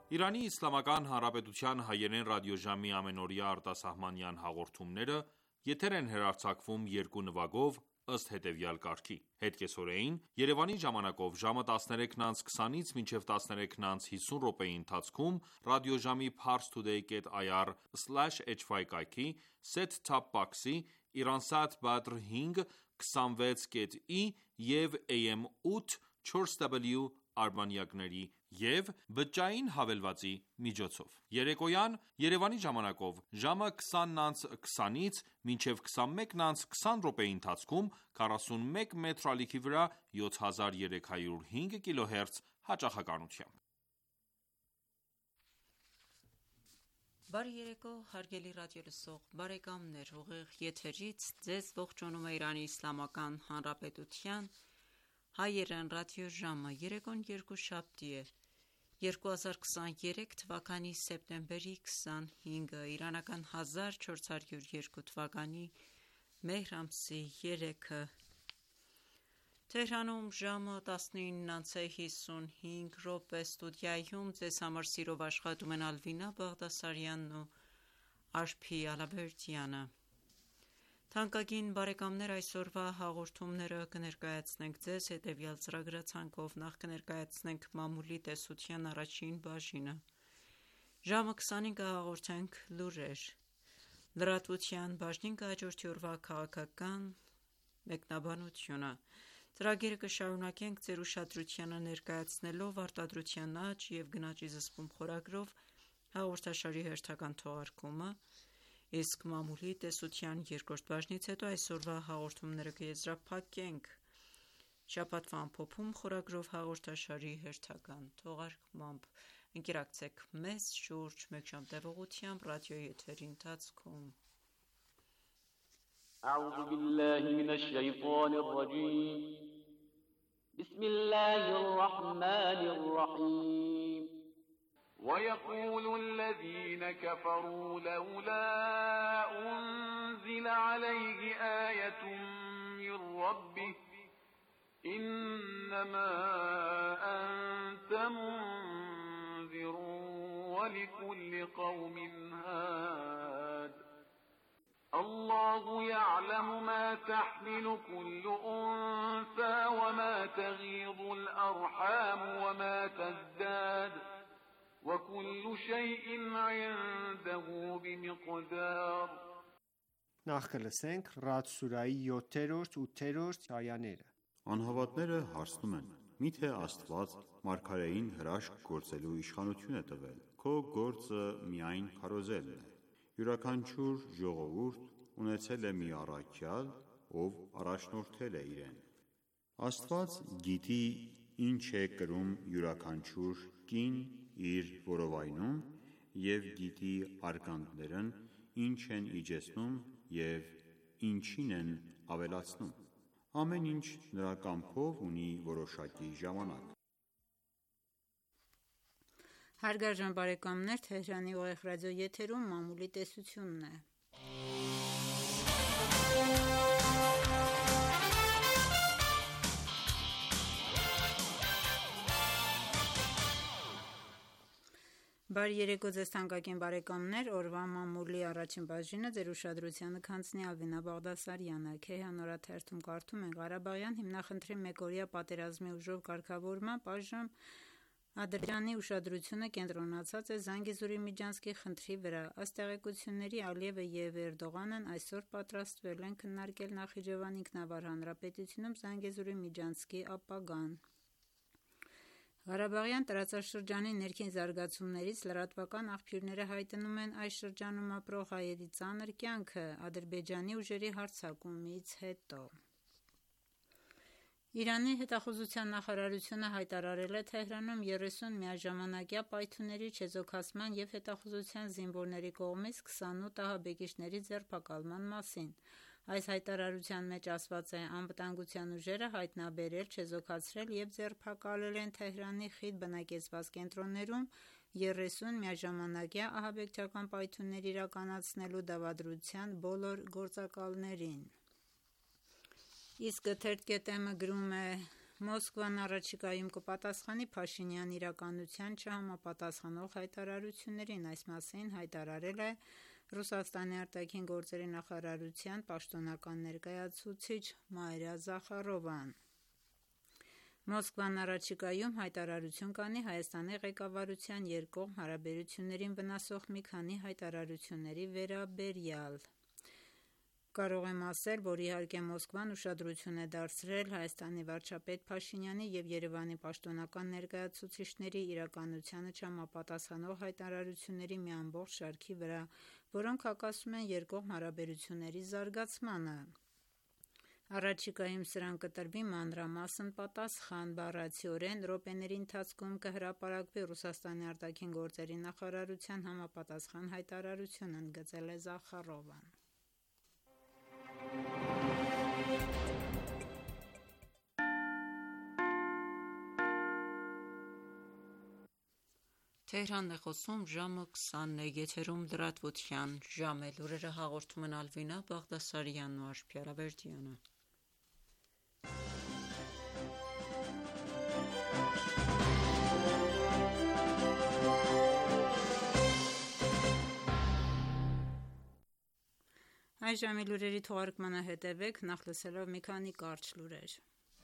Իրանի Իսլամական Հանրապետության հայերեն ռադիոժամի ամենօրյա արտասահմանյան հաղորդումները եթեր են հեռարձակվում երկու նվագով ըստ հետևյալ կարգի: Հետկեսօրեին Երևանի ժամանակով ժամը 13:20-ից մինչև 13:50 րոպեի ընթացքում ռադիոժամի parstoday.ir/hy կայքի, set-top box-ի, Iransat Badr 5 26.i և AM 8 4W արբանյակների և բջջային հավելվածի միջոցով: Երեկոյան Երևանի ժամանակով ժամը 20:20-ից մինչև 21:20 րոպեի ընթացքում 41 մետր ալիքի վրա 7305 կիլոհերց հաճախականությամբ: Բարի երեկո հարգելի ռադիոլսող բարեկամներ: Ուղիղ եթերից ձեզ ողջունում է Իրանի Իսլամական Հանրապետության հայերեն ռադիոժամը: Երեկոն երկուշաբթի է, 2023 թվականի սեպտեմբերի 25-ը, իրանական 1402 թվականի մեհր ամսի 3-ը: Թեհրանում ժամը 19:55, ստուդիայում ձեզ համար սիրով աշխատում են Ալվինա Բաղդասարյանն ու Աշփի Ալավերդյանը: Թանկագին բարեկամներ, այսօրվա հաղորդումները կներկայացնենք ձեզ հետևյալ ծրագրացանկով: Նախ կներկայացնենք մամուլի տեսության առաջին բաժինը, ժամը 20-ին կհաղորդենք լուրեր, լրատվության բաժնին կհաջորդի օրվա քաղաքական մեկնաբանությունը: Ծրագիրը կշարունակենք ձեր ուշադրությանը ներկայացնելով «Արտադրության աճ և գնաճի զսպում» խորագրով հաղորդաշարի հերթական թողարկումը, իսկ մամուլի տեսության երկրորդ բաժնից հետո այսօրվա հաղորդումները կեզրափակենք «Շաբաթվա ամփոփում» խորագրով հաղորդաշարի հերթական թողարկմամբ: Ընկերակցեք մեզ շուրջ մեկ ժամ տևողությամբ ռադիոյի եթերի ընթացքում: وَيَقُولُ الَّذِينَ كَفَرُوا لَوْلَا أُنزِلَ عَلَيْهِ آيَةٌ مِّن رَّبِّهِ إِنَّمَا أَنتَ مُنذِرٌ وَلِكُلِّ قَوْمٍ هَادٍ اللَّهُ يَعْلَمُ مَا تَحْمِلُ كُلُّ أُنثَىٰ وَمَا تَغِيضُ الْأَرْحَامُ وَمَا تَزْدَادُ وَكُلُّ شَيْءٍ عِندَهُ بِمِقْدَارٍ Նախ կլսենք Ռաադ սուրահի 7-րդ ու 8-րդ այաներ: Անհավատները հարցնում են. Միթե Աստված մարգարեին հրաշք գործելու իշխանություն է տվել: Քո գործը միայն քարոզելն է: Յուրաքանչյուր ժողովուրդ ունեցել է մի առաքյալ, ով առաջնորդել է իրեն: Աստված գիտի ինչ է կրում յուրաքանչյուր կին իր որովայնում և գիտի արկանդներն ինչ են իջեցնում և ինչին են ավելացնում: Ամեն ինչ նրա կամքով ունի որոշակի ժամանակ: Հարգարժան բարեկամներ, Թեհրանի ուղիղ ռադիոյի եթերում մամուլի տեսությունն է: Բարի երեկո ձեզ թանկագին բարեկամներ: Օրվա մամուլի առաջին բաժինը ձեր ուշադրությանը կհանձնի Ալվինա Բաղդասարյանը: Քեհան օրաթերթում կարդում ենք. Ղարաբաղյան հիմնախնդրի մեկօրյա պատերազմի ուժով կարգավորմամբ այժմ Ադրբեջանի ուշադրությունը կենտրոնացած է Զանգեզուրի միջանցքի խնդրի վրա: Ըստ տեղեկությունների Ալիևը և Էրդողանն այսօր պատրաստվել են քննարկել Նախիջևանի ինքնավար հանրապետությունում Զանգեզուրի միջանցքի ապագան: Ղարաբաղյան տարածաշրջանի ներքին զարգացումներից լրատվական աղբյուրները հայտնում են այս շրջանում ապրող հայերի ծանր կյանքը Ադրբեջանի ուժերի հարձակումից հետո: Իրանի հետախուզության նախարարությունը հայտարարել է Թեհրանում 30 միաժամանակյա պայթյունների չեզոքացման և հետախուզության զինվորների կողմից 28 ահաբեկիչների ձերբակալման մասին: Այս հայտարարության մեջ ասված է. «Անվտանգության ուժերը հայտնաբերել, չեզոքացրել և ձերբակալել են Թեհրանի խիտ բնակեցված կենտրոններում 30 միաժամանակյա ահաբեկչական պայթյուններ իրականացնելու դավադրության բոլոր գործակալներին»: Իսկ Թերթ.am-ը գրում է. Մոսկվան առաջիկայում կպատասխանի Փաշինյանի իրականության չհամապատասխանող հայտարարություններին, այս մասին հայտարարել է Ռուսաստանի արտաքին գործերի նախարարության պաշտոնական ներկայացուցիչ Մայրա Զախարովան։ Մոսկվան առաջիկայում հայտարարություն կանի Հայաստանի ղեկավարության երկկողմ հարաբերություններին վնասող մի քանի հայտարարությունների վերաբերյալ։ Կարող եմ ասել, որ իհարկե Մոսկվան ուշադրություն է դարձրել Հայաստանի վարչապետ Փաշինյանի և Երևանի պաշտոնական ներկայացուցիչների իրականությանը չհամապատասխանող հայտարարությունների մի ամբողջ շարքի վրա, որոնք հակասում են երկկողմ հարաբերությունների զարգացմանը։ Առաջիկայում սրան կտրվի մանրամասն պատասխան, բառացիորեն րոպեների ընթացքում կհրապարակվի Ռուսաստանի արտաքին գործերի նախարարության համապատասխան հայտարարություն, ընդգծել է Զախարովան։ Թեհրանն է խոսում ժամը 20-ն է, եթերում լրատվության ժամ է, լուրերը հաղորդում են Ալվինա Բաղդասարյանն ու Աշխարհ Ավերդյանը։ Այս ժամի լուրերի թողարկմանը հետևեք, նախ լսելով մի քանի կարճ լուրեր։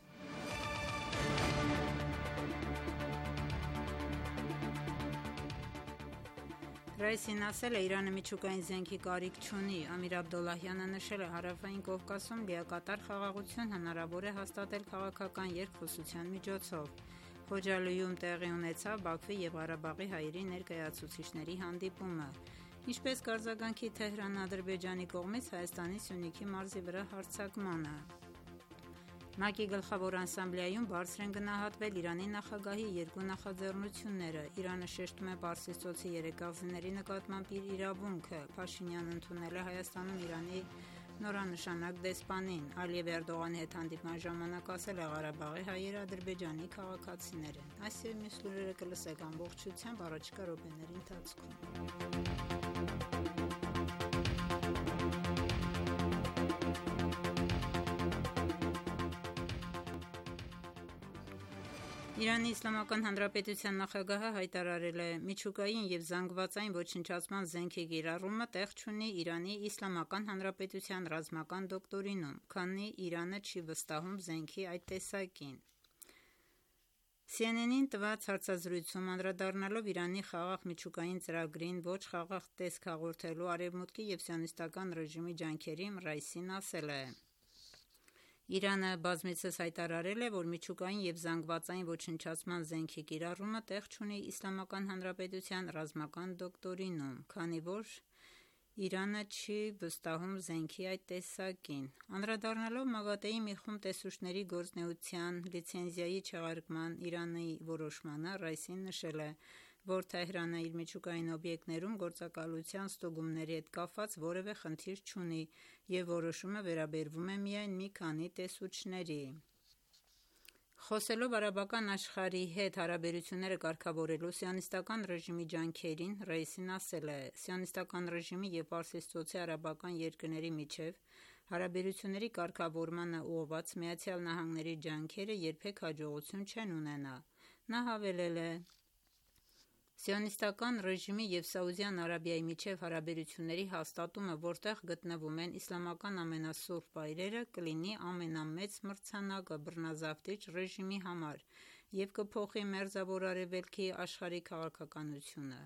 Ռայսին ասել է, Իրանը միջուկային զենքի կարիք չունի։ Ամիր Աբդոլլահյանը նշել է, Հարավային Կովկասում լիակատար խաղաղություն հնարավոր է հաստատել քաղաքական երկխոսության միջոցով։ Խոջալույում տեղի ունեցավ Բաքվի և Ղարաբաղի հայերի ներկայացուցիչների հանդիպումը։ Ինչպես կարձագանքի Թեհրանն Ադրբեջանի կողմից Հայաստանի Սյունիքի մարզի վրա հարձակմանը։ ՄԱԿ-ի գլխավոր ասամբլեայում բարձր են գնահատվել Իրանի նախագահի երկու նախաձեռնությունները։ Իրանը շեշտում է Պարսից ծոցի երեկազիների նկատմամբ իր իրավունքը։ Փաշինյանն ընդունել է Հայաստանում Իրանի նորանշանակ դեսպանին։ Ալիև Էրդողանի հետ հանդիպման ժամանակ ասել է, Ղարաբաղի հայերը Ադրբեջանի քաղաքացիներ են։ Այս և մյուս լուրերը կլսեք ամբողջությամբ առաջիկա րոպեների ընթացքում։ Իրանի Իսլամական Հանրապետության նախագահը հայտարարել է, միջուկային և զանգվածային ոչնչացման զենքի կիրառումը տեղ չունի Իրանի Իսլամական Հանրապետության ռազմական դոկտրինում, քանի Իրանը չի վստահում զենքի այդ տեսակին։ CNN-ին տված հարցազրույցում անդրադառնալով Իրանի խաղաղ միջուկային ծրագրին ոչ խաղաղ տեսք հաղորդելու Արևմուտքի և Սիոնիստական ռեժիմի ջանքերին, Ռայսին ասել է. Իրանը բազմիցս հայտարարել է, որ միջուկային և զանգվածային ոչնչացման զենքի կիրառումը տեղ չունի Իսլամական Հանրապետության ռազմական դոկտրինում, քանի որ Իրանը չի վստահում զենքի այդ տեսակին։ Անդրադառնալով ՄԱԳԱՏԵ-ի մի խումբ տեսուչների գործունեության լիցենզիայի չեղարկման Իրանի որոշմանը, Ռայսին նշել է, որ Թեհրանը իր միջուկային օբյեկտներում գործակալության ստուգումների հետ կապված որևէ խնդիր չունի և որոշումը վերաբերվում է միայն մի քանի տեսուչների։ Խոսելով արաբական աշխարհի հետ հարաբերությունները կարգավորելու Սիոնիստական ռեժիմի ջանքերին, Ռայսին ասել է. Սիոնիստական ռեժիմի և Պարսից ծոցի արաբական երկրների միջև հարաբերությունների կարգավորմանը ուղղված ԱՄՆ-ի ջանքերը երբեք հաջողություն չեն ունենա։ Նա հավելել է. Սիոնիստական ռեժիմի և Սաուդյան Արաբիայի միջև հարաբերությունների հաստատումը, որտեղ գտնվում են իսլամական ամենասուրբ վայրերը, կլինի ամենամեծ մրցանակը բռնազավթիչ ռեժիմի համար և կփոխի Մերձավոր Արևելքի աշխարհի քաղաքականությունը։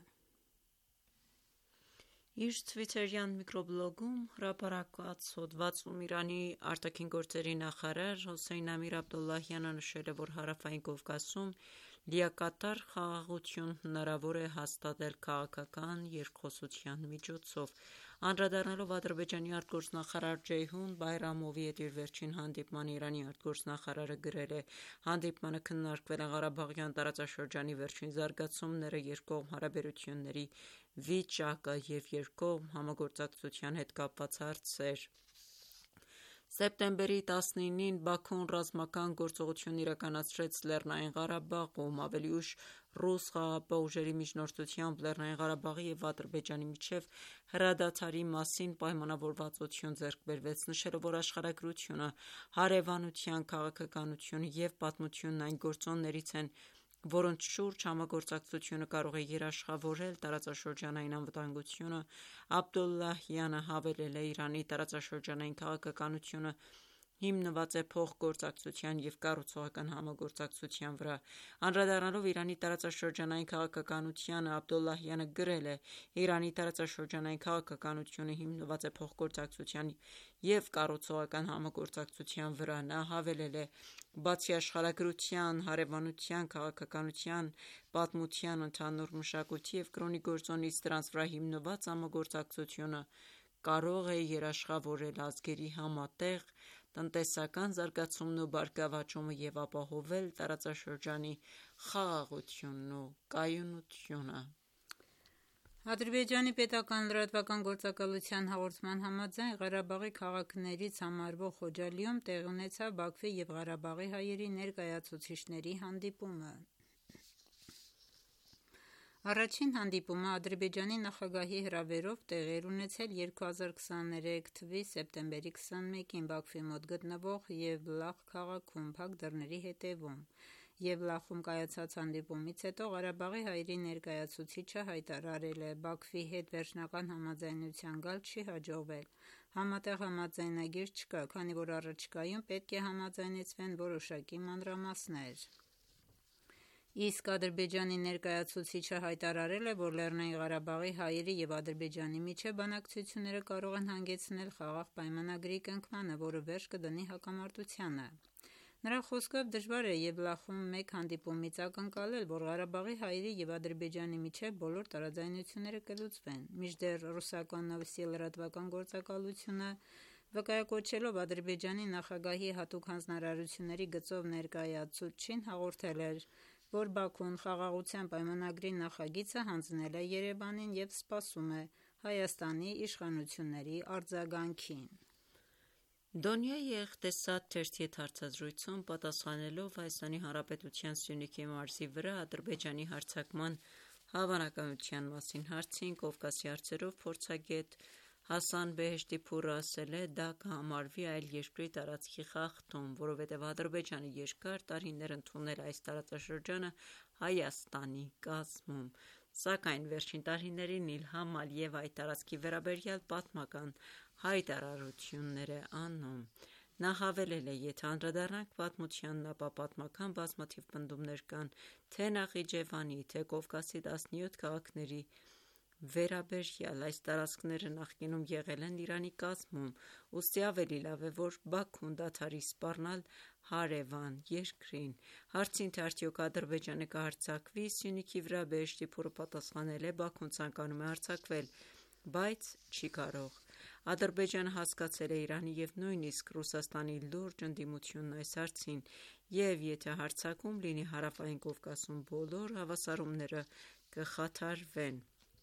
Իր թվիթերյան միկրոբլոգում հրապարակված հոդվածում Իրանի արտաքին գործերի նախարար Հոսեյն Ամիր Աբդոլլահյանը նշել է, որ Հարավային Կովկասում լիակատար խաղաղություն հնարավոր է հաստատել քաղաքական երկխոսության միջոցով։ Անդրադառնալով Ադրբեջանի արտգործնախարար Ջեյհուն Բայրամովի հետ իր վերջին հանդիպմանը, Իրանի արտգործնախարարը գրել է. հանդիպմանը քննարկվել են Ղարաբաղյան տարածաշրջանի վերջին զարգացումները, երկկողմ հարաբերությունների վիճակը և երկկողմ համագործակցության հետ կապված հարցեր։ Սեպտեմբերի 19-ին Բաքուն ռազմական գործողություն իրականացրեց Լեռնային Ղարաբաղում, ավելի ուշ ռուս խաղաղապահ ուժերի միջնորդությամբ Լեռնային Ղարաբաղի և Ադրբեջանի միջև հրադադարի մասին պայմանավորվածություն ձեռք բերվեց, նշելով, որ աշխարհագրությունը, հարևանության քաղաքականությունը և պատմությունն այն գործոններից են, որոնց շուրջ համագործակցությունը կարող է երաշխավորել տարածաշրջանային անվտանգությունը, Աբդոլլահյանը հավելել է. «Իրանի տարածաշրջանային քաղաքականությունը հիմնված է փոխգործակցության և կառուցողական համագործակցության վրա»: Անդրադառնալով Իրանի տարածաշրջանային քաղաքականությանը, Աբդոլլահյանը գրել է. «Իրանի տարածաշրջանային քաղաքականությունը հիմնված է փոխգործակցության և կառուցողական համագործակցության վրա»: Նա հավելել է. «Բացի աշխարհագրության, հարևանության, քաղաքականության, պատմության, ընդհանուր մշակույթի և կրոնի գործոնից, դրանց վրա հիմնված համագործակցությունը կարող է երաշխավորել ազգերի համատեղ տնտեսական զարգացումն ու բարգավաճումը և ապահովել տարածաշրջանի խաղաղությունն ու կայունությունը»: Ադրբեջանի պետական լրատվական գործակալության հաղորդման համաձայն, Ղարաբաղի քաղաքներից համարվող Խոջալիում տեղի ունեցավ Բաքվի և Ղարաբաղի հայերի ներկայացուցիչների հանդիպումը: Առաջին հանդիպումը Ադրբեջանի նախագահի հրավերով տեղի էր ունեցել 2023 թվականի սեպտեմբերի 21-ին Բաքվի մոտ գտնվող Եվլախ քաղաքում, փակ դռների հետևում: Եվլախում կայացած հանդիպումից հետո Ղարաբաղի հայերի ներկայացուցիչը հայտարարել է. «Բաքվի հետ վերջնական համաձայնության գալ չի հաջողվել: Համատեղ համաձայնագիր չկա, քանի որ առաջիկայում պետք է համաձայնեցվեն որոշակի մանրամասներ»: Իսկ Ադրբեջանի ներկայացուցիչը հայտարարել է, որ Լեռնային Ղարաբաղի հայերի և Ադրբեջանի միջև բանակցությունները կարող են հանգեցնել խաղաղ պայմանագրի կնքմանը, որը վերջ կդնի հակամարտությանը: Նրա խոսքով դժվար է Եվլախում մեկ հանդիպումից ակնկալել, որ Ղարաբաղի հայերի և Ադրբեջանի միջև բոլոր տարաձայնությունները կլուծվեն: Մինչդեռ ռուսական Նովոստի լրատվական գործակալությունը, վկայակոչելով Ադրբեջանի նախագահի հատուկ հանձնարարությունների գծով ներկայացուցչին, հաղորդել էր, որ Բաքուն խաղաղության պայմանագրի նախագիծը հանձնել է Երևանին և սպասում է Հայաստանի իշխանությունների արձագանքին: «Դոնյայի Էղտեսադ» թերթի հետ հարցազրույցում պատասխանելով ՀՀ Սյունիքի մարզի վրա Ադրբեջանի հարձակման հավանականության մասին հարցին, Կովկասի հարցերով փորձագետ Հասան Բեհեշթիփուրը ասել է. «Դա կհամարվի այլ երկրի տարածքի խախտում, որովհետև Ադրբեջանը երկար տարիներ ընդունել է այս տարածաշրջանը Հայաստանի կազմում, սակայն վերջին տարիներին Իլհամ Ալիևը այդ տարածքի վերաբերյալ պատմական հայտարարություններ է անում»: Նա հավելել է. «Եթե անդրադառնանք պատմությանն, ապա պատմական բազմաթիվ պնդումներ կան թե՛ Նախիջևանի, թե՛ Կովկասի 17 քաղաքների վերաբերյալ: Այս տարածքները նախկինում եղել են Իրանի կազմում, ուստի ավելի լավ է, որ Բաքուն դադարի սպառնալ հարևան երկրին»: Հարցին, թե արդյոք Ադրբեջանը կհարձակվի Սյունիքի վրա, Բեհեշթիփուրը պատասխանել է. «Բաքուն ցանկանում է հարձակվել, բայց չի կարող»: Ադրբեջանը հասկացել է Իրանի և նույնիսկ Ռուսաստանի լուրջ ընդդիմությունն այս հարցին և եթե հարձակում լինի Հարավային Կովկասում, բոլոր հավասարումները կխաթարվեն: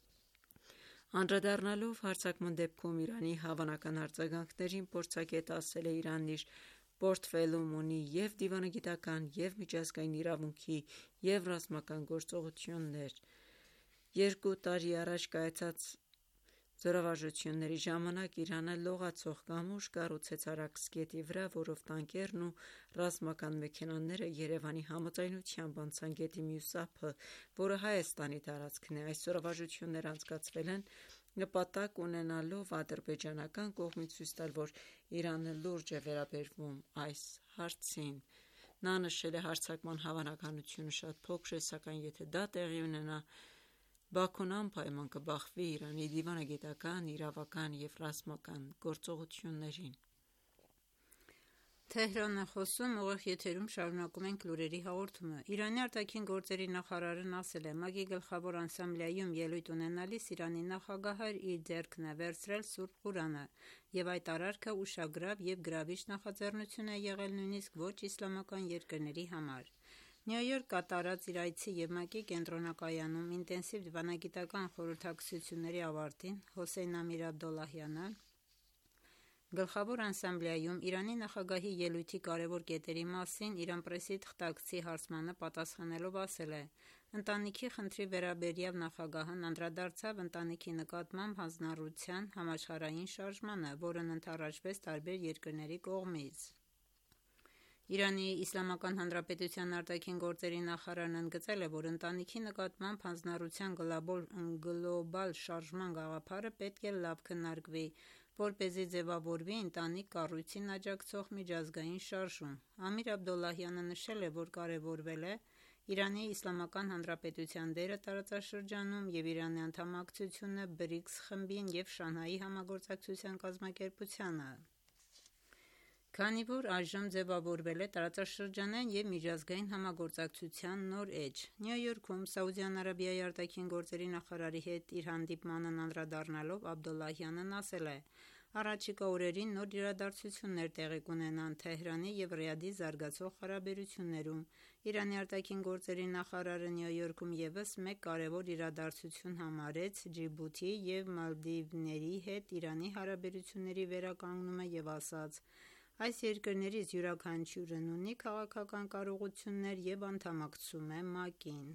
Անդրադառնալով հարձակման դեպքում Իրանի հավանական արձագանքներին, փորձագետը ասել է. «Իրանն իր պորտֆելում ունի և դիվանագիտական, և միջազգային իրավունքի, և ռազմական գործողություններ: 2 տարի առաջ կայացած զորավարժությունների ժամանակ Իրանը լողացող կամուրջ կառուցեց Արաքս գետի վրա, որով տանկերն ու ռազմական մեքենաները Երևանի համաձայնությամբ անցան գետի մյուս ափը, որը Հայաստանի տարածքն է: Այս զորավարժությունները անցկացվել են նպատակ ունենալով ադրբեջանական կողմին ցույց տալ, որ Իրանը լուրջ է վերաբերվում այս հարցին»: Նա նշել է. «Հարձակման հավանականությունը շատ փոքր է, սակայն եթե դա տեղի ունենա, Բաքուն անպայման կբախվի Իրանի դիվանագիտական, իրավական և ռազմական գործողություններին»: Իրանի արտաքին գործերի նախարարն ասել է. «ՄԱԿ-ի Գլխավոր ասամբլեայում ելույթ ունենալիս Իրանի նախագահն իր ձեռքն է վերցրել Սուրբ Ղուրանը և այդ արարքը ուշագրավ և գրավիչ նախաձեռնություն է եղել նույնիսկ ոչ իսլամական երկրների համար»: Նյու Յորք կատարած իր այցի և ՄԱԿ-ի կենտրոնակայանում ինտենսիվ դիվանագիտական խորհրդակցությունների ավարտին Հոսեյն Ամիր-Աբդոլլահյանը Գլխավոր ասամբլեայում Իրանի նախագահի ելույթի կարևոր կետերի մասին Իրան պրեսի թղթակցի հարցմանը պատասխանելով ասել է. «Ընտանիքի խնդրի վերաբերյալ նախագահն անդրադարձավ ընտանիքի նկատմամբ հանձնառության համաշխարհային շարժմանը, որն ընդառաջվեց տարբեր երկրների կողմից»։ Իրանի Իսլամական Հանրապետության արտաքին գործերի նախարարն ընդգծել է, որ ընտանիքի նկատմամբ հանձնառության գլոբալ շարժման գաղափարը պետք է լավ քննարկվի, որպեսզի ձևավորվի ընտանիք կառույցին աջակցող միջազգային շարժում։ Ամիր Աբդոլլահյանը նշել է, որ կարևորվել է Իրանի Իսլամական Հանրապետության դերը տարածաշրջանում և Իրանի անդամակցությունը BRICS խմբին և Շանհայի համագործակցության կազմակերպությանը։ Քանի որ այժմ ձևավորվել է տարածաշրջանային և միջազգային համագործակցության նոր էջ։ Նյու Յորքում Սաուդյան Արաբիայի արտաքին գործերի նախարարի հետ իր հանդիպմանն անդրադառնալով Աբդոլլահյանն ասել է. «Առաջիկա օրերին նոր իրադարձություններ տեղի կունենան Թեհրանի և Ռիադի զարգացող հարաբերություններում»։ Իրանի արտաքին գործերի նախարարը Նյու Յորքում ևս մեկ կարևոր իրադարձություն համարեց Ջիբութի և Մալդիվների հետ Իրանի հարաբերությունների վերականգնումը և ասաց. «Այս երկրներից յուրաքանչյուրն ունի քաղաքական կարողություններ և անդամակցում է ՄԱԿ-ին»։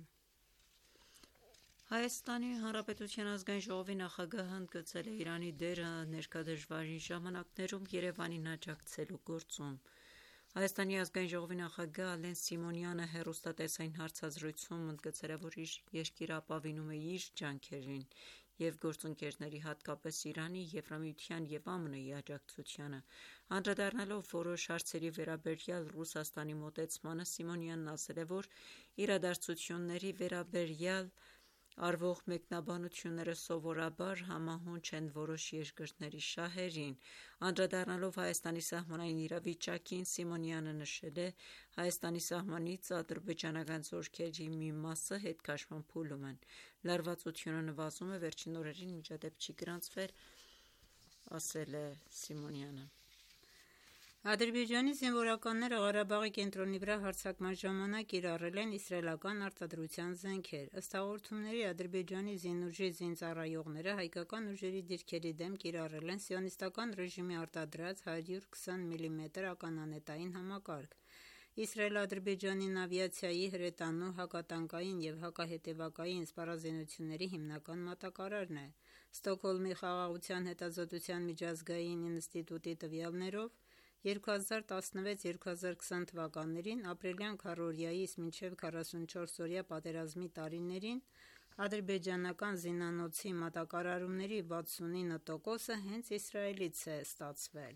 Հայաստանի Հանրապետության ազգային ժողովի նախագահը ընդգծել է Իրանի դերը ներկա դժվարին ժամանակներում Երևանին աջակցելու գործում։ Հայաստանի ազգային ժողովի նախագահ Ալեն Սիմոնյանը հեռուստատեսային հարցազրույցում ընդգծել է, որ իր երկիրը ապավինում է իր ջանքերին և գործընկերների, հատկապես Իրանի, Եվրամիության և ԱՄՆ-ի աջակցությանը։ Անդրադառնալով որոշ հարցերի վերաբերյալ Ռուսաստանի մոտեցմանը, Սիմոնյանն ասել է, որ իրադարձությունների վերաբերյալ արվող մեկնաբանությունները սովորաբար համահունչ են որոշ երկրների շահերին։ Անդրադառնալով Հայաստանի սահմանային իրավիճակին, Սիմոնյանը նշել է. «Հայաստանի սահմանից ադրբեջանական զորքերի մի մասը հետքաշման փուլում են։ Լարվածությունը նվազում է, վերջին օրերին միջադեպ չի գրանցվել», ասել է Սիմոնյանը։ Ադրբեջանի զինվորականները Ղարաբաղի կենտրոնի վրա հարձակման ժամանակ կիրառել են իսրայելական արտադրության զենքեր։ Ըստ հաղորդումների, Ադրբեջանի զինուժի զինծառայողները հայկական ուժերի դիրքերի դեմ կիրառել են սիոնիստական ռեժիմի արտադրած 120 մմ ականանետային համակարգ։ Իսրայելը Ադրբեջանին ավիացիայի, հրետանու, հակատանկային և հակահետևակային սպառազինությունների հիմնական մատակարարն է։ Ստոկհոլմի խաղաղության հետազոտության միջազգային ինստիտուտի տվյալներով 2016-2020 թվականներին ապրիլյան քառօրյայից մինչև 44-օրյա պատերազմի տարիներին ադրբեջանական զինանոցի մատակարարումների 69%-ը հենց Իսրայելից է ստացվել։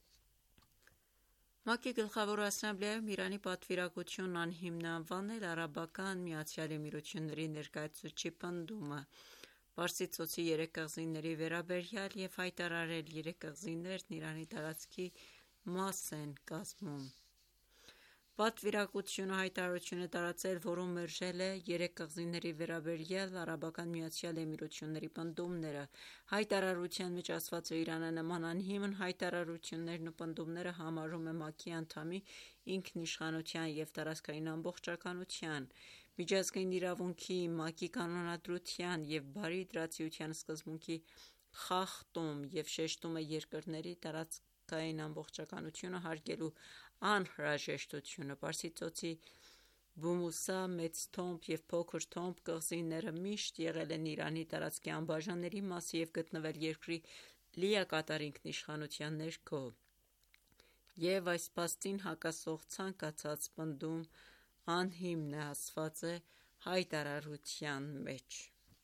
ՄԱԿ-ի Գլխավոր ասամբլեայում Իրանի պատվիրակությունն անհիմն է Արաբական Միացյալ Էմիրությունների ներկայացուցչի պնդումը Պարսից ծոցի երեք կղզիների վերաբերյալ և հայտարարել երեք կղզիներն Իրանի տարածքի մաս են կազմում։ Պատվիրակությունը հայտարարություն է տարածել, որում մերժել է երեք կղզիների վերաբերյալ Արաբական Միացյալ Էմիրությունների պնդումները։ Հայտարարության մեջ ասվածը Իրանը նման անհիմն հայտարարություններն ու պնդումները համարում է ՄԱԿ-ի անդամի ինքնիշխանության և տարածքային ամբողջականության, միջազգային իրավունքի, ՄԱԿ-ի կանոնադրության և բարի դրացիության սկզբունքի խախտում և շեշտում է երկրների տարածքային ամբողջականությունը հարգելու անհրաժեշտությունը։ Պարսից ծոցի Բու Մուսա, Մեծ Թոմբ և Փոքր Թոմբ կղզիները միշտ եղել են Իրանի տարածքի անբաժանելի մասը և գտնվել երկրի լիակատար ինքնիշխանության ներքո, և այս փաստին հակասող ցանկացած պնդում անհիմն է, ասված է հայտարարության մեջ։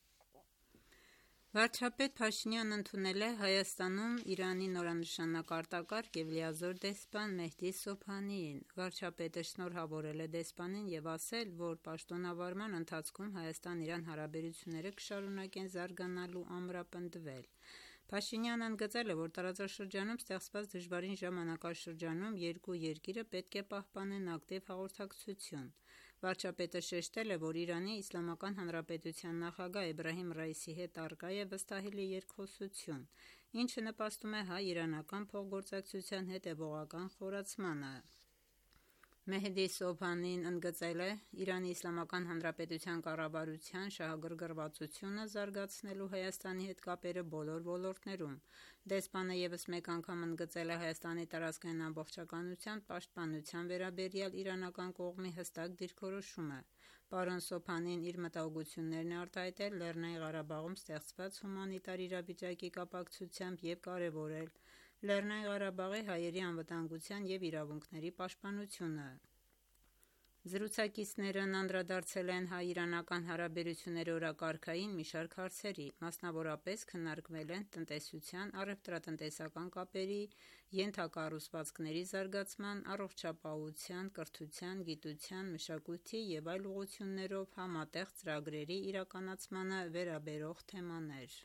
Վարչապետ Փաշինյանն ընդունել է Հայաստանում Իրանի նորանշանակ արտակարգ և լիազոր դեսպան Մեհդի Սոբհանիին։ Վարչապետը շնորհավորել է դեսպանին և ասել, որ պաշտոնավարման ընթացքում Հայաստան-Իրան հարաբերությունները կշարունակեն զարգանալ ու ամրապնդվել։ Փաշինյանն ընդգծել է, որ տարածաշրջանում ստեղծված դժվարին ժամանակաշրջանում երկու երկիրը պետք է պահպանեն ակտիվ հաղորդակցություն։ Վարչապետը շեշտել է, որ Իրանի Իսլամական Հանրապետության նախագահ Էբրահիմ Ռայիսի հետ առկա է վստահելի երկխոսություն, ինչը նպաստում է հայ-իրանական փոխգործակցության հետևողական խորացմանը։ Մեհդի Սոբհանին ընդգծել է Իրանի Իսլամական Հանրապետության կառավարության շահագրգռվածությունը զարգացնելու Հայաստանի հետ կապերը բոլոր ոլորտներում։ Դեսպանը ևս մեկ անգամ ընդգծել է Հայաստանի տարածքային ամբողջականության պաշտպանության վերաբերյալ իրանական կողմի հստակ դիրքորոշումը։ Պարոն Սոբհանին իր մտահոգություններն է արտահայտել Լեռնային Ղարաբաղում ստեղծված հումանիտար իրավիճակի կապակցությամբ և կարևորել Լեռնային Ղարաբաղի հայերի անվտանգության և իրավունքների պաշտպանությունը։ Զրուցակիցներն անդրադարձել են հայ-իրանական հարաբերությունների օրակարգային մի շարք հարցերի, մասնավորապես քննարկվել են տնտեսության, առևտրատնտեսական կապերի, ենթակառուցվածքների զարգացման, առողջապահության, կրթության, գիտության, մշակույթի և այլ ուղղություններով համատեղ ծրագրերի իրականացմանը վերաբերող թեմաներ։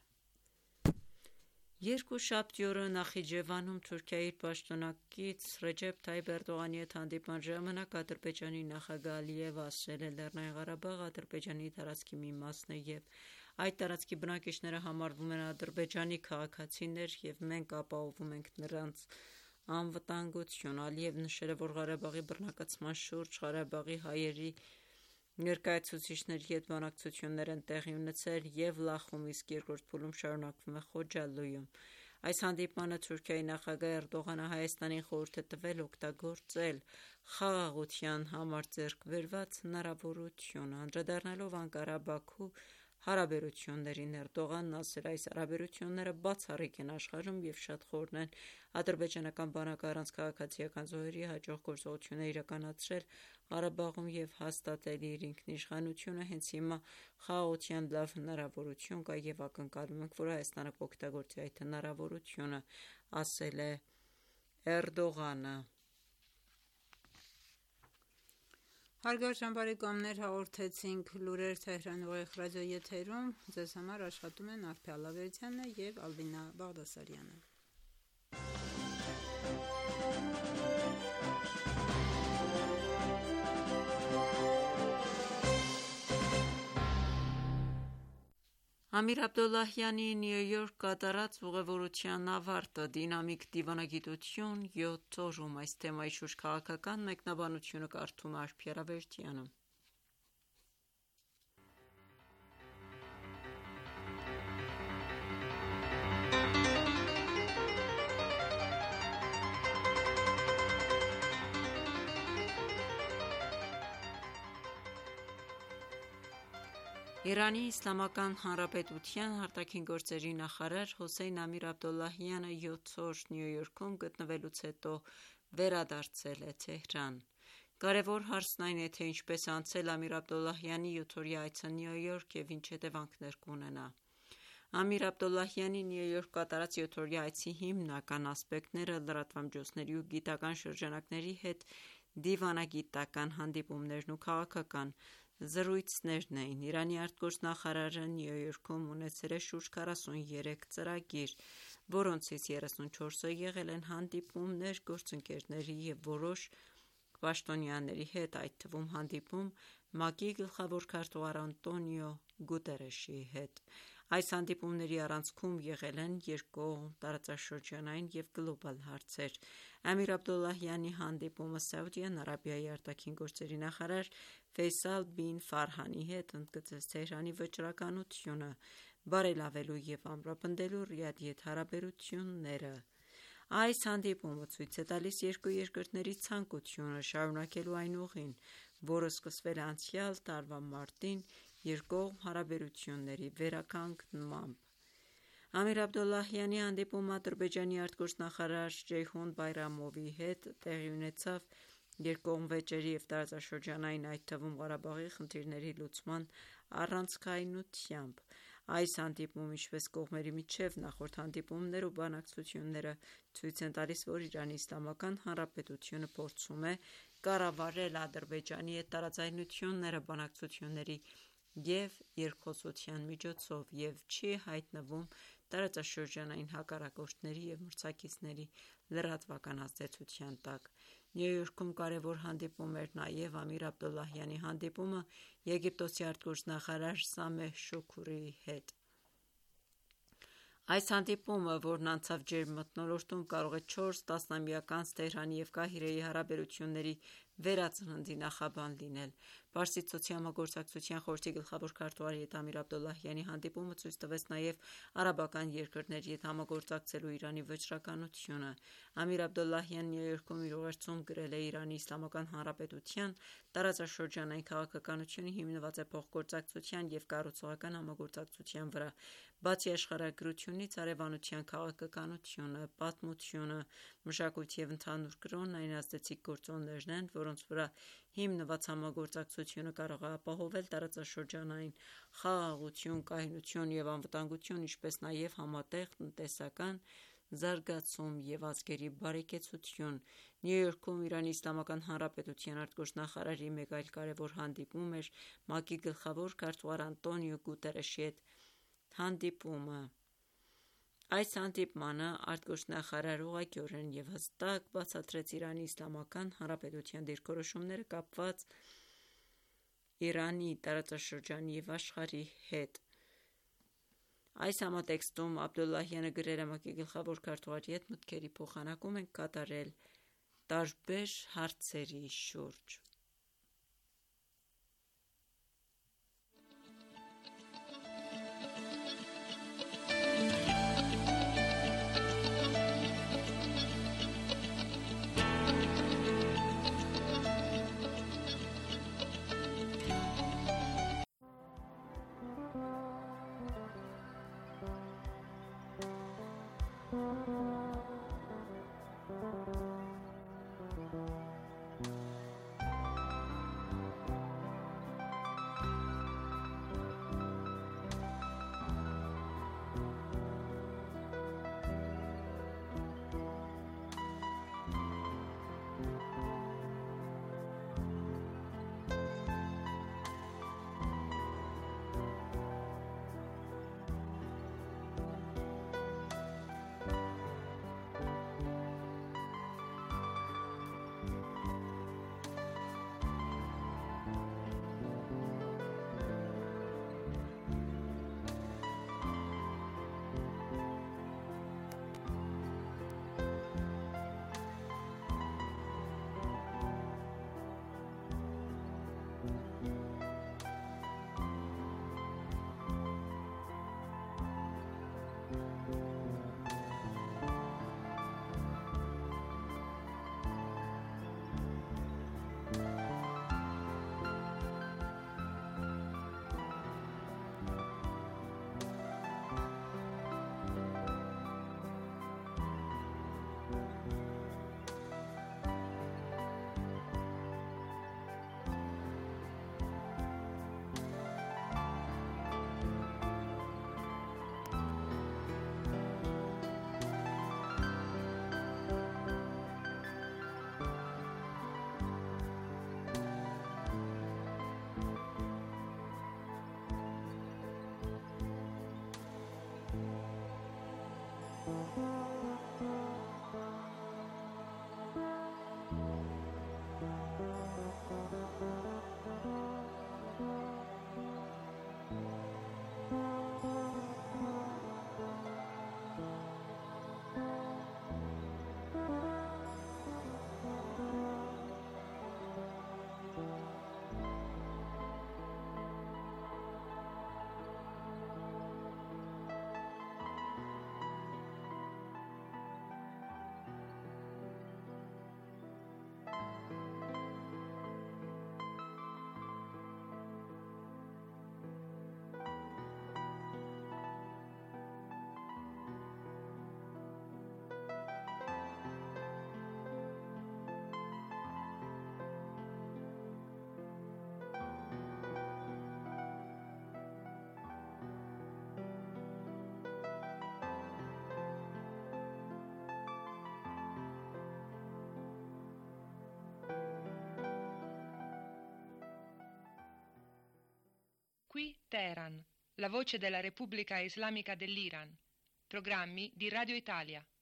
Երկուշաբթի օրը Նախիջևանում Թուրքիայի իր պաշտոնակից Ռեջեփ Թայիփ Էրդողանի հետ հանդիպման ժամանակ Ադրբեջանի նախագահ Ալիևը ասել է Լեռնային Ղարաբաղը Ադրբեջանի տարածքի մի մասն է և այդ տարածքի բնակիչները համարվում են Ադրբեջանի քաղաքացիներ և մենք ապահովում ենք նրանց անվտանգությունը։ Ալիևն նշել է, որ Ղարաբաղի բռնակցման շուրջ Ղարաբաղի հայերի ներկայացուցիչների հետ բանակցություններ են տեղի ունեցել և Լախում, իսկ երկրորդ փուլում շարունակվում է Խոջալույում։ Այս հանդիպմանը Թուրքիայի նախագահ Էրդողանը Հայաստանին խորհուրդ է տվել օգտագործել խաղաղության համար ձեռք բերված հնարավորությունը։ Անդրադառնալով Անկարա-Բաքու հարաբերություններին Էրդողանն ասել է, այս հարաբերությունները բացառիկ են աշխարհում և շատ խորն են։ Ադրբեջանական բանակը առանց քաղաքացիական զոհերի հաջող գործողություններ է իրականացրել Ղարաբաղում և հաստատել իր ինքնիշխանությունը։ Հենց հիմա խաղաղության լավ հնարավորություն կա և ակնկալում ենք, որ Հայաստանը կօգտագործի այդ հնարավորությունը, ասել է Էրդողանը։ Հարգարժան բարեկամներ, հաղորդեցինք լուրեր Թեհրանի ուղիղ ռադիոեթերում, ձեզ համար աշխատում են Արփի Ալավերդյանը և Ալբինա Բաղդասարյանը։ Ամիր Աբդոլլահյանի Նյու Յորք կատարած ուղևորության ավարտը, դինամիկ դիվանագիտություն 7 օրում։ Այս թեմայի շուրջ քաղաքական մեկնաբանությունը կարդում է Արփի Ալավերդյանը։ Իրանի Իսլամական Հանրապետության արտաքին գործերի նախարար Հոսեյն Ամիր Աբդոլլահյանը 7 օր Նյու Յորքում գտնվելուց հետո վերադարձել է Թեհրան։ Կարևոր հարցն այն է, թե ինչպես է անցել Ամիր Աբդոլլահյանի 7-օրյա այցը Նյու Յորք և ինչ հետևանքներ կունենա։ Ամիր Աբդոլլահյանի Նյու Յորք կատարած 7-օրյա այցի հիմնական ասպեկտները լրատվամիջոցների ու գիտական շրջանակների հետ դիվանագիտական հանդիպումներն ու քաղաքական զրույցներն էին։ Իրանի արտգործնախարարը Նյու Յորքում ունեցել է շուրջ 43 ծրագիր, որոնցից 34-ը եղել են հանդիպումներ գործընկերների և որոշ պաշտոնյաների հետ, այդ թվում հանդիպում ՄԱԿ-ի գլխավոր քարտուղար Անտոնիո Գուտերեշի հետ։ Այս հանդիպումների առանցքում եղել են երկկողմ, տարածաշրջանային և գլոբալ հարցեր։ Ամիր Աբդոլլահյանի հանդիպումը Սաուդյան Արաբիայի արտաքին գործերի նախարար Ֆեյսալ բին Ֆարհանի հետ ընդգծեց Թեհրանի վճռականությունը բարելավելու և ամրապնդելու Ռիադի հետ հարաբերությունները։ Այս հանդիպումը ցույց է տալիս երկու երկրների ցանկությունը շարունակելու այն ուղին, որը սկսվել է անցյալ տարվա մարտին երկկողմ հարաբերությունների վերականգնմամբ։ Ամիր Աբդոլլահյանի հանդիպումը Ադրբեջանի արտգործնախարար Ջեյհուն Բայրամովի հետ տեղի ունեցավ երկկողմ վեճերի և տարածաշրջանային, այդ թվում Ղարաբաղի խնդիրների լուծման առանցքայնությամբ։ Այս հանդիպումը, ինչպես կողմերի միջև նախորդ հանդիպումներ ու բանակցությունները, ցույց են տալիս, որ Իրանի Իսլամական Հանրապետությունը փորձում է կառավարել Ադրբեջանի հետ տարաձայնությունները բանակցությունների և երկխոսության միջոցով և չի հայտնվում տարածաշրջանային հակառակորդների և մրցակիցների լրատվական ազդեցության տակ։ Նյու Յորքում կարևոր հանդիպում էր նաև Ամիր Աբդոլլահյանի հանդիպումը Եգիպտոսի արտգործնախարար Սամեհ Շուքուրիի հետ։ Այս հանդիպումը, որն անցավ ջերմ մթնոլորտում, կարող է 4 տասնամյակ անց Թեհրանի և Կահիրեի հարաբերությունների վերածննդի նախաբան լինել։ Պարսից ծոցի համագործակցության խորհրդի գլխավոր քարտուղար Ետ Ամիր Աբդոլլահյանի հանդիպումը ցույց տվեց նաև արաբական երկրների հետ համագործակցելու Իրանի վճռականությունը։ Ամիր Աբդոլլահյանն Նյու Յորքում իր ուղերձում գրել է Իրանի Իսլամական Հանրապետության տարածաշրջանային քաղաքականությունը հիմնված է փոխգործակցության և կառուցողական համագործակցության վրա։ Բացի աշխարհագրությունից, հարևանության քաղաքականությունը, պատմությունը, մշակույթը և ընդհանուր կրոնն այն ազդեցիկ գործոններն են, որոնց վրա հիմնված համագործակցությունը կարող է ապահովել տարածաշրջանային խաղաղություն, կայունություն և անվտանգություն, ինչպես նաև համատեղ տնտեսական զարգացում և ազգերի բարեկեցություն։ Նյու Յորքում Իրանի Իսլամական Հանրապետության արտգործնախարարի մեկ այլ կարևոր հանդիպում էր ՄԱԿ-ի գլխավոր քարտուղար Անտոնիո Գուտերեշի հետ հանդիպումը։ Այս հանդիպմանը արտգործնախարարը ուղղակիորեն և հստակ բացատրեց Իրանի Իսլամական Հանրապետության դիրքորոշումները կապված Իրանի, տարածաշրջանի և աշխարհի հետ։ Այս համատեքստում Աբդոլլահյանը գրել է ՄԱԿ-ի գլխավոր քարտուղարի հետ մտքերի փոխանակում ենք կատարել տարբեր հարցերի շուրջ։ Qui Teheran, la voce della Repubblica Islamica dell'Iran. Programmi di Radio Italia.